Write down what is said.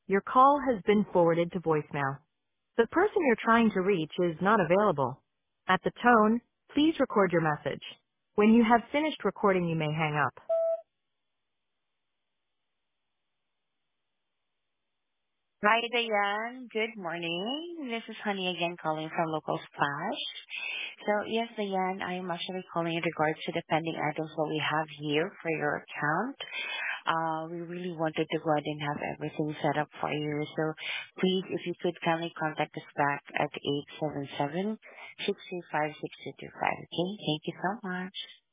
Your call has been forwarded to voicemail. The person you're trying to reach is not available. At the tone, please record your message. When you have finished recording, you may hang up. Hi, Diane. Good morning. This is Honey again calling from Local Splash. So yes, Diane, I am actually calling in regards to the pending items that we have here for your account. We really wanted to go ahead and have everything set up for you. So please, if you could kindly contact us back at 877-635-6225. Okay? Thank you so much.